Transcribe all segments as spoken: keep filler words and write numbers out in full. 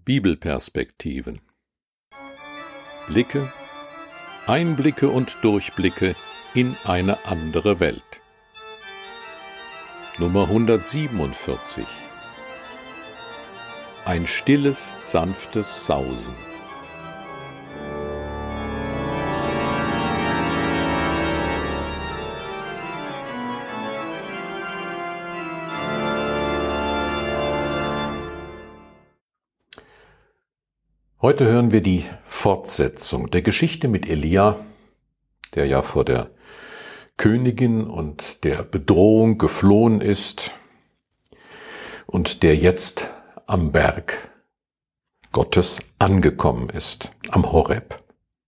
Bibelperspektiven. Blicke, Einblicke und Durchblicke in eine andere Welt. Nummer hundertsiebenundvierzig. Ein stilles, sanftes Sausen. Heute hören wir die Fortsetzung der Geschichte mit Elia, der ja vor der Königin und der Bedrohung geflohen ist und der jetzt am Berg Gottes angekommen ist, am Horeb.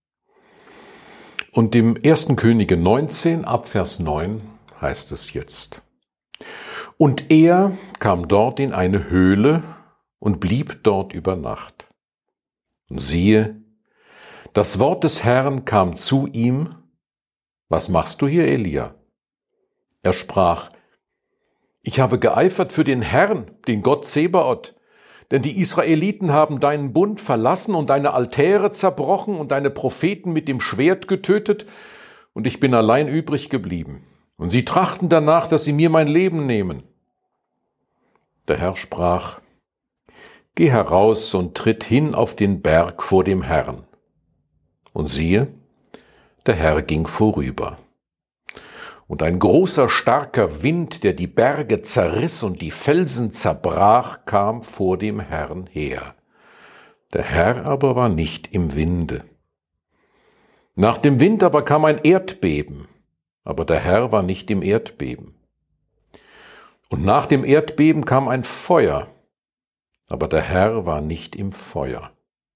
Und im ersten Könige neunzehn, ab Vers neun, heißt es jetzt: Und er kam dort in eine Höhle und blieb dort über Nacht. Und siehe, das Wort des Herrn kam zu ihm: Was machst du hier, Elia? Er sprach: Ich habe geeifert für den Herrn, den Gott Zebaoth, denn die Israeliten haben deinen Bund verlassen und deine Altäre zerbrochen und deine Propheten mit dem Schwert getötet, und ich bin allein übrig geblieben. Und sie trachten danach, dass sie mir mein Leben nehmen. Der Herr sprach: Geh heraus und tritt hin auf den Berg vor dem Herrn. Und siehe, der Herr ging vorüber. Und ein großer, starker Wind, der die Berge zerriss und die Felsen zerbrach, kam vor dem Herrn her. Der Herr aber war nicht im Winde. Nach dem Wind aber kam ein Erdbeben, aber der Herr war nicht im Erdbeben. Und nach dem Erdbeben kam ein Feuer, aber der Herr war nicht im Feuer.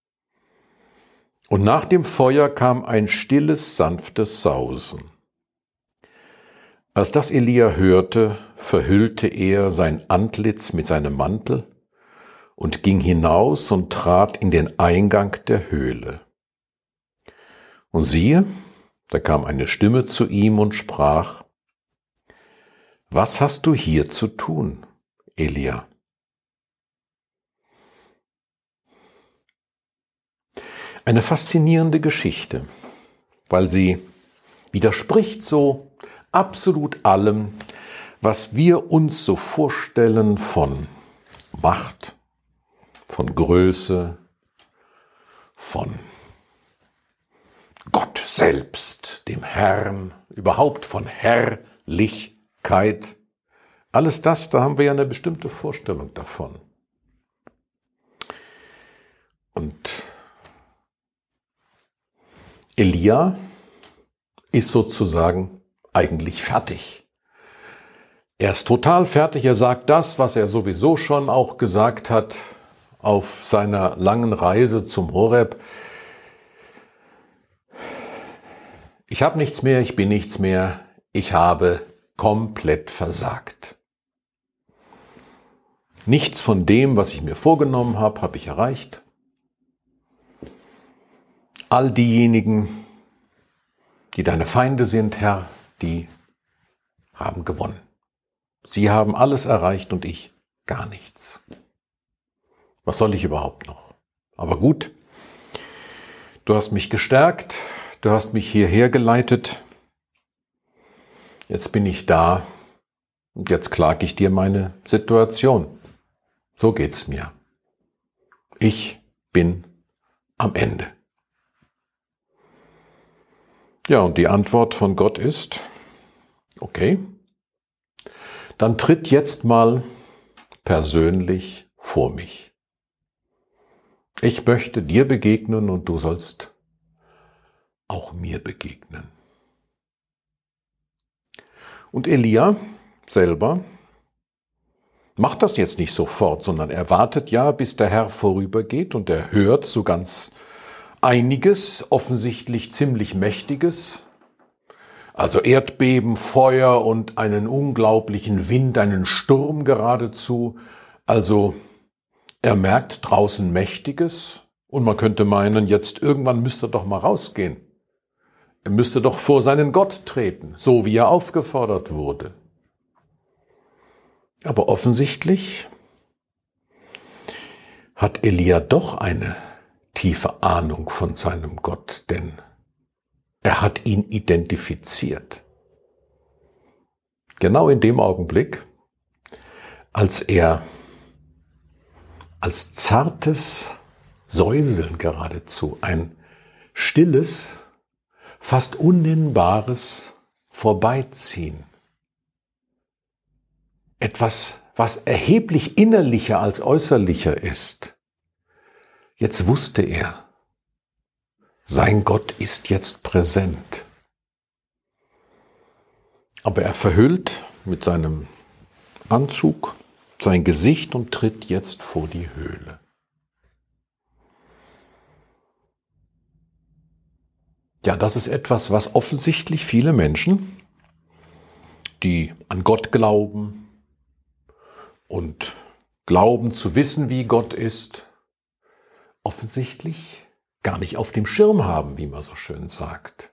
Und nach dem Feuer kam ein stilles, sanftes Sausen. Als das Elia hörte, verhüllte er sein Antlitz mit seinem Mantel und ging hinaus und trat in den Eingang der Höhle. Und siehe, da kam eine Stimme zu ihm und sprach: Was hast du hier zu tun, Elia? Eine faszinierende Geschichte, weil sie widerspricht so absolut allem, was wir uns so vorstellen von Macht, von Größe, von Gott selbst, dem Herrn, überhaupt von Herrlichkeit. Alles das, da haben wir ja eine bestimmte Vorstellung davon. Und Elia ist sozusagen eigentlich fertig. Er ist total fertig. Er sagt das, was er sowieso schon auch gesagt hat auf seiner langen Reise zum Horeb. Ich habe nichts mehr, ich bin nichts mehr, ich habe komplett versagt. Nichts von dem, was ich mir vorgenommen habe, habe ich erreicht. All diejenigen, die deine Feinde sind, Herr, die haben gewonnen. Sie haben alles erreicht und ich gar nichts. Was soll ich überhaupt noch? Aber gut, du hast mich gestärkt, du hast mich hierher geleitet. Jetzt bin ich da und jetzt klage ich dir meine Situation. So geht's mir. Ich bin am Ende. Ja, und die Antwort von Gott ist: Okay, dann tritt jetzt mal persönlich vor mich. Ich möchte dir begegnen und du sollst auch mir begegnen. Und Elia selber macht das jetzt nicht sofort, sondern er wartet ja, bis der Herr vorübergeht, und er hört so ganz einiges, offensichtlich ziemlich Mächtiges, also Erdbeben, Feuer und einen unglaublichen Wind, einen Sturm geradezu. Also er merkt draußen Mächtiges und man könnte meinen, jetzt irgendwann müsste er doch mal rausgehen. Er müsste doch vor seinen Gott treten, so wie er aufgefordert wurde. Aber offensichtlich hat Elia doch eine tiefe Ahnung von seinem Gott, denn er hat ihn identifiziert. Genau in dem Augenblick, als er als zartes Säuseln geradezu, ein stilles, fast unnennbares Vorbeiziehen, etwas, was erheblich innerlicher als äußerlicher ist. Jetzt wusste er, sein Gott ist jetzt präsent. Aber er verhüllt mit seinem Anzug sein Gesicht und tritt jetzt vor die Höhle. Ja, das ist etwas, was offensichtlich viele Menschen, die an Gott glauben und glauben zu wissen, wie Gott ist, offensichtlich gar nicht auf dem Schirm haben, wie man so schön sagt.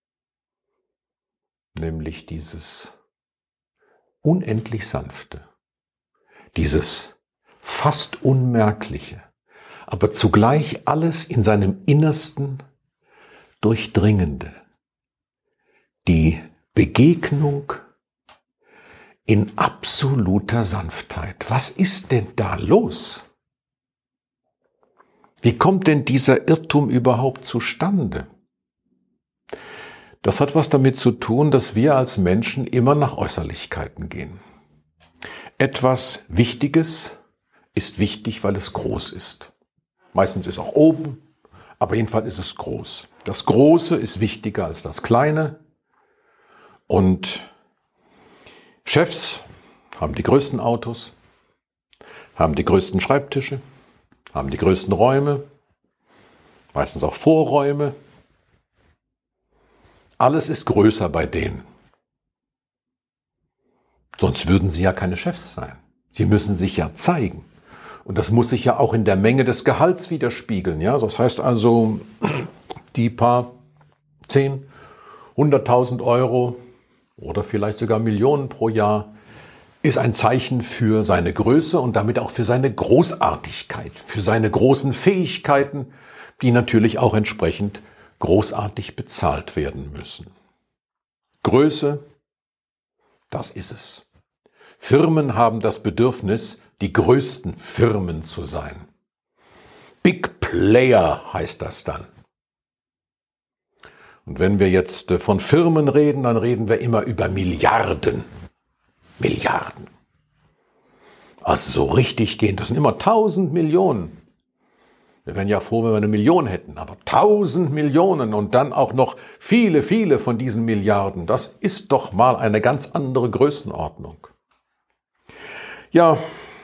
Nämlich dieses unendlich Sanfte, dieses fast Unmerkliche, aber zugleich alles in seinem Innersten Durchdringende, die Begegnung in absoluter Sanftheit. Was ist denn da los? Wie kommt denn dieser Irrtum überhaupt zustande? Das hat was damit zu tun, dass wir als Menschen immer nach Äußerlichkeiten gehen. Etwas Wichtiges ist wichtig, weil es groß ist. Meistens ist auch oben, aber jedenfalls ist es groß. Das Große ist wichtiger als das Kleine. Und Chefs haben die größten Autos, haben die größten Schreibtische, haben die größten Räume, meistens auch Vorräume. Alles ist größer bei denen. Sonst würden sie ja keine Chefs sein. Sie müssen sich ja zeigen. Und das muss sich ja auch in der Menge des Gehalts widerspiegeln. Ja? Das heißt also, die paar zehn, hunderttausend Euro oder vielleicht sogar Millionen pro Jahr ist ein Zeichen für seine Größe und damit auch für seine Großartigkeit, für seine großen Fähigkeiten, die natürlich auch entsprechend großartig bezahlt werden müssen. Größe, das ist es. Firmen haben das Bedürfnis, die größten Firmen zu sein. Big Player heißt das dann. Und wenn wir jetzt von Firmen reden, dann reden wir immer über Milliarden. Milliarden. Also so richtig gehen, das sind immer tausend Millionen. Wir wären ja froh, wenn wir eine Million hätten, aber tausend Millionen und dann auch noch viele, viele von diesen Milliarden. Das ist doch mal eine ganz andere Größenordnung. Ja,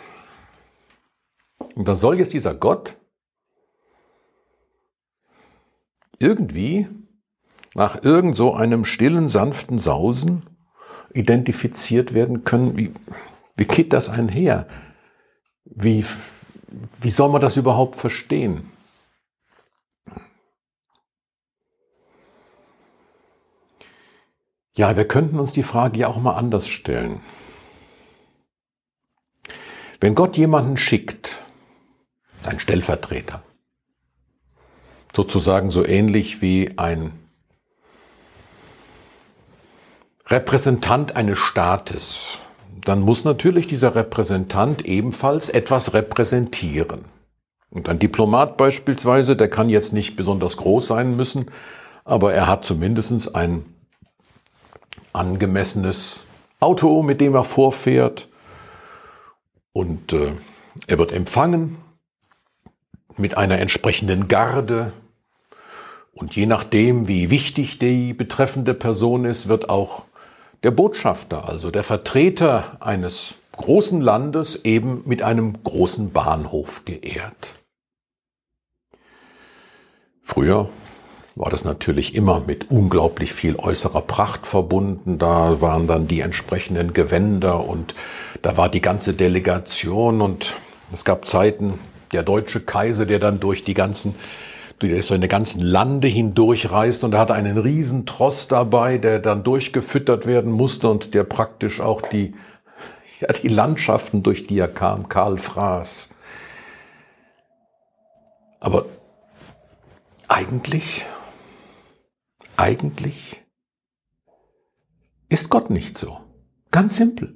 und da soll jetzt dieser Gott irgendwie nach irgend so einem stillen, sanften Sausen identifiziert werden können. Wie, wie geht das einher? Wie, wie soll man das überhaupt verstehen? Ja, wir könnten uns die Frage ja auch mal anders stellen. Wenn Gott jemanden schickt, sein Stellvertreter, sozusagen so ähnlich wie ein Repräsentant eines Staates, dann muss natürlich dieser Repräsentant ebenfalls etwas repräsentieren. Und ein Diplomat beispielsweise, der kann jetzt nicht besonders groß sein müssen, aber er hat zumindest ein angemessenes Auto, mit dem er vorfährt. Und äh, er wird empfangen mit einer entsprechenden Garde. Und je nachdem, wie wichtig die betreffende Person ist, wird auch der Botschafter, also der Vertreter eines großen Landes, eben mit einem großen Bahnhof geehrt. Früher war das natürlich immer mit unglaublich viel äußerer Pracht verbunden. Da waren dann die entsprechenden Gewänder und da war die ganze Delegation und es gab Zeiten, der deutsche Kaiser, der dann durch die ganzen durch seine ganzen Lande hindurchreist und er hatte einen riesen Tross dabei, der dann durchgefüttert werden musste und der praktisch auch die, ja, die Landschaften, durch die er kam, Karl Fraß, Aber eigentlich, eigentlich ist Gott nicht so. Ganz simpel.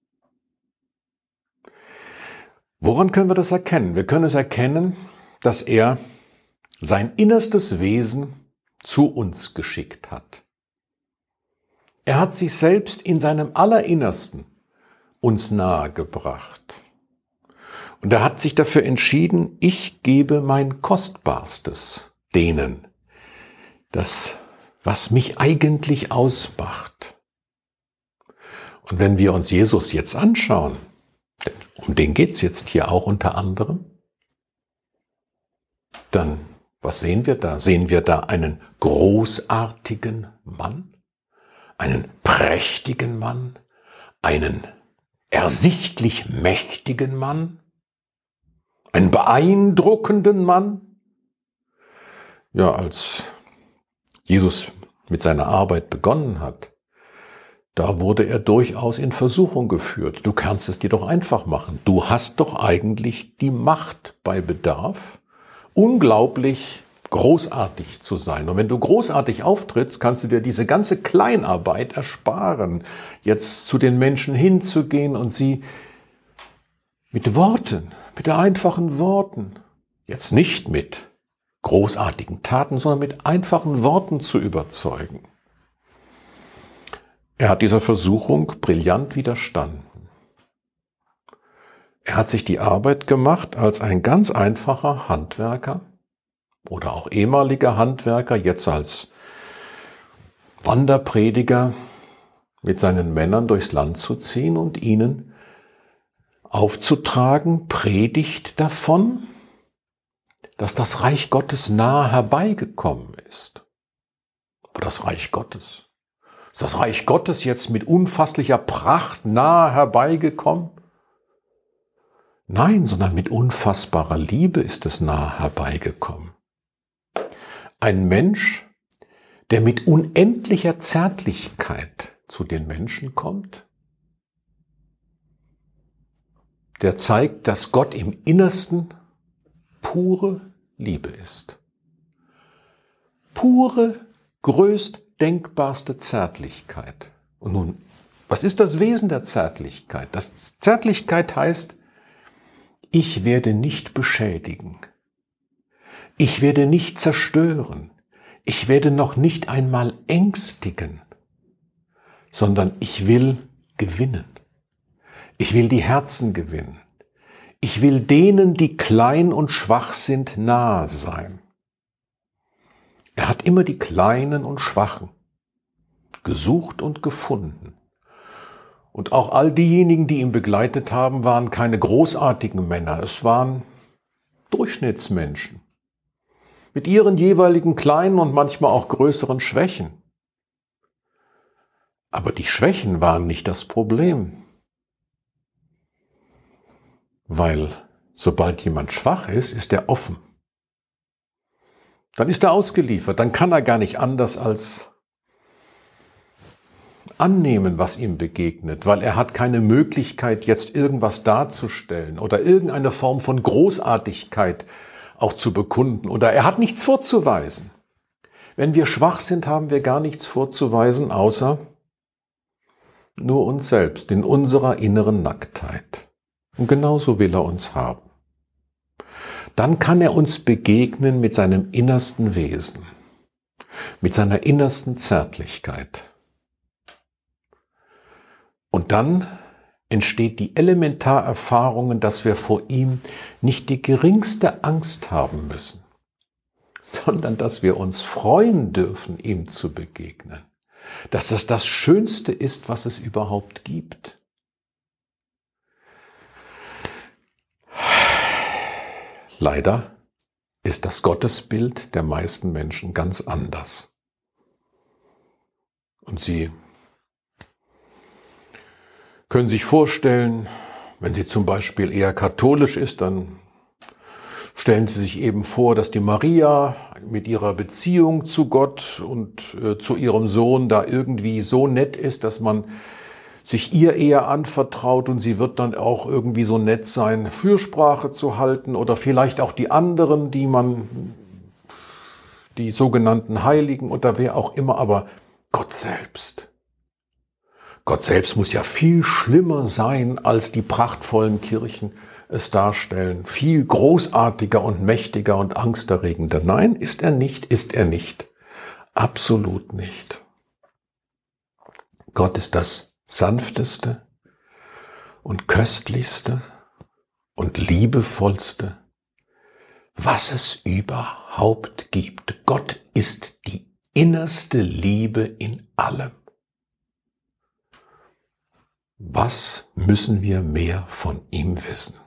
Woran können wir das erkennen? Wir können es erkennen, dass er sein innerstes Wesen zu uns geschickt hat. Er hat sich selbst in seinem Allerinnersten uns nahegebracht. Und er hat sich dafür entschieden, ich gebe mein Kostbarstes denen, das, was mich eigentlich ausmacht. Und wenn wir uns Jesus jetzt anschauen, um den geht es jetzt hier auch unter anderem, dann, was sehen wir da? Sehen wir da einen großartigen Mann, einen prächtigen Mann, einen ersichtlich mächtigen Mann, einen beeindruckenden Mann? Ja, als Jesus mit seiner Arbeit begonnen hat, da wurde er durchaus in Versuchung geführt. Du kannst es dir doch einfach machen. Du hast doch eigentlich die Macht bei Bedarf, unglaublich großartig zu sein. Und wenn du großartig auftrittst, kannst du dir diese ganze Kleinarbeit ersparen, jetzt zu den Menschen hinzugehen und sie mit Worten, mit einfachen Worten, jetzt nicht mit großartigen Taten, sondern mit einfachen Worten zu überzeugen. Er hat dieser Versuchung brillant widerstanden. Er hat sich die Arbeit gemacht als ein ganz einfacher Handwerker oder auch ehemaliger Handwerker, jetzt als Wanderprediger mit seinen Männern durchs Land zu ziehen und ihnen aufzutragen, Predigt davon, dass das Reich Gottes nahe herbeigekommen ist. Aber das Reich Gottes, ist das Reich Gottes jetzt mit unfasslicher Pracht nahe herbeigekommen? Nein, sondern mit unfassbarer Liebe ist es nahe herbeigekommen. Ein Mensch, der mit unendlicher Zärtlichkeit zu den Menschen kommt, der zeigt, dass Gott im Innersten pure Liebe ist. Pure, größtdenkbarste Zärtlichkeit. Und nun, was ist das Wesen der Zärtlichkeit? Das Zärtlichkeit heißt, ich werde nicht beschädigen. Ich werde nicht zerstören. Ich werde noch nicht einmal ängstigen, sondern ich will gewinnen. Ich will die Herzen gewinnen. Ich will denen, die klein und schwach sind, nahe sein. Er hat immer die Kleinen und Schwachen gesucht und gefunden. Und auch all diejenigen, die ihn begleitet haben, waren keine großartigen Männer. Es waren Durchschnittsmenschen mit ihren jeweiligen kleinen und manchmal auch größeren Schwächen. Aber die Schwächen waren nicht das Problem. Weil sobald jemand schwach ist, ist er offen. Dann ist er ausgeliefert, dann kann er gar nicht anders als annehmen, was ihm begegnet, weil er hat keine Möglichkeit, jetzt irgendwas darzustellen oder irgendeine Form von Großartigkeit auch zu bekunden oder er hat nichts vorzuweisen. Wenn wir schwach sind, haben wir gar nichts vorzuweisen, außer nur uns selbst in unserer inneren Nacktheit. Und genauso will er uns haben. Dann kann er uns begegnen mit seinem innersten Wesen, mit seiner innersten Zärtlichkeit. Und dann entsteht die Elementarerfahrung, dass wir vor ihm nicht die geringste Angst haben müssen, sondern dass wir uns freuen dürfen, ihm zu begegnen. Dass das das Schönste ist, was es überhaupt gibt. Leider ist das Gottesbild der meisten Menschen ganz anders. Und sie können sich vorstellen, wenn sie zum Beispiel eher katholisch ist, dann stellen sie sich eben vor, dass die Maria mit ihrer Beziehung zu Gott und äh, zu ihrem Sohn da irgendwie so nett ist, dass man sich ihr eher anvertraut und sie wird dann auch irgendwie so nett sein, Fürsprache zu halten oder vielleicht auch die anderen, die man, die sogenannten Heiligen oder wer auch immer, aber Gott selbst. Gott selbst muss ja viel schlimmer sein, als die prachtvollen Kirchen es darstellen. Viel großartiger und mächtiger und angsterregender. Nein, ist er nicht, ist er nicht. Absolut nicht. Gott ist das sanfteste und köstlichste und liebevollste, was es überhaupt gibt. Gott ist die innerste Liebe in allem. Was müssen wir mehr von ihm wissen?